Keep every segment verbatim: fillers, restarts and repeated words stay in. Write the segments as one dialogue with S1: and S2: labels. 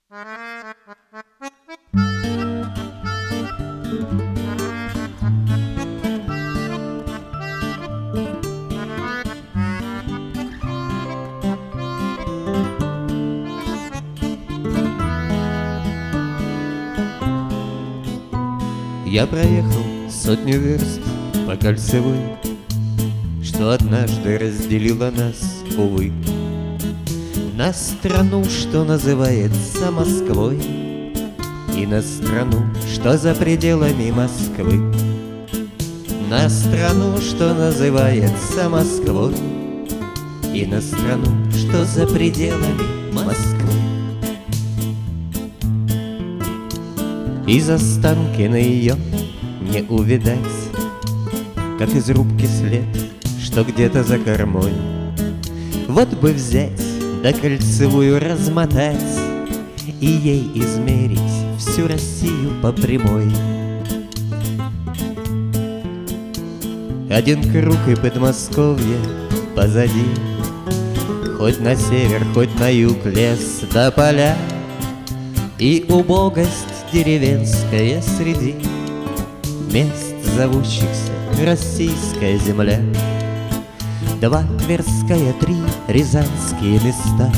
S1: Я проехал сотню верст по кольцевой, что однажды разделила нас, увы, на страну, что называется Москвой, и на страну, что за пределами Москвы. На страну, что называется Москвой, и на страну, что за пределами Москвы. Из Останкина ее не увидать, как из рубки след, что где-то за кормой. Вот бы взять, да кольцевую размотать и ей измерить всю Россию по прямой. Один круг и Подмосковье позади, хоть на север, хоть на юг, лес да поля, и убогость деревенская среди мест, зовущихся российская земля. Два Тверская, три рязанские места,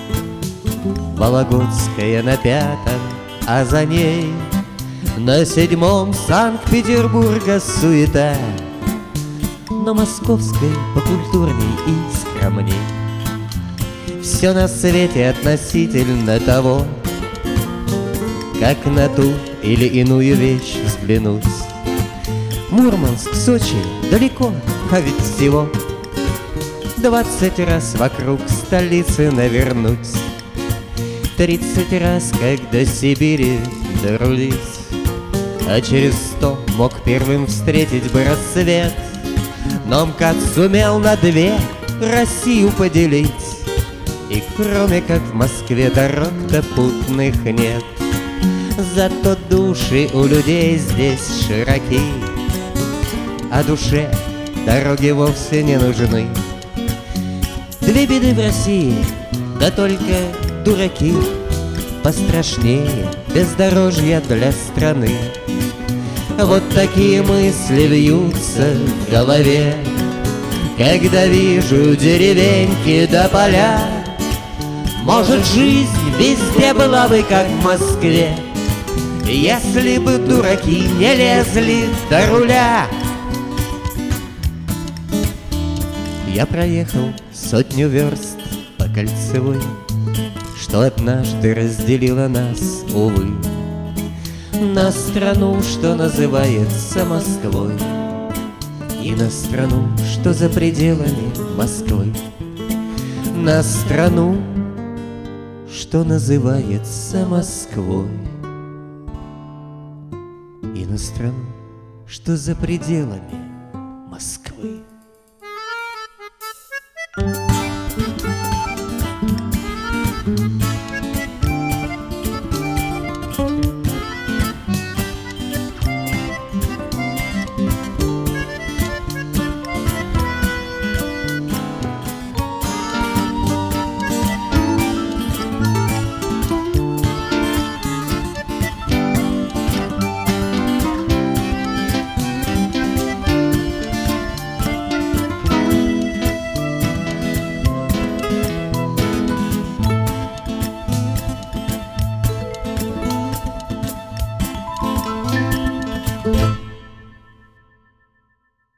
S1: Вологодская на пятом, а за ней на седьмом Санкт-Петербурга суета, но московской покультурней и скромней. Все на свете относительно того, как на ту или иную вещь взглянуть. Мурманск, Сочи далеко, а ведь всего двадцать раз вокруг столицы навернуть, тридцать раз, как до Сибири дорулить, а через сто мог первым встретить бы рассвет. Но МКАД сумел на две Россию поделить, и кроме как в Москве дорог-то путных нет. Зато души у людей здесь широки, а душе дороги вовсе не нужны. Две беды в России, да только дураки, пострашнее бездорожья для страны. Вот такие мысли вьются в голове, когда вижу деревеньки да поля. Может, жизнь везде была бы как в Москве, если бы дураки не лезли до руля. Я проехал сотню верст по кольцевой, что однажды разделила нас, увы, на страну, что называется Москвой, и на страну, что за пределами Москвы. На страну, что называется Москвой, и на страну, что за пределами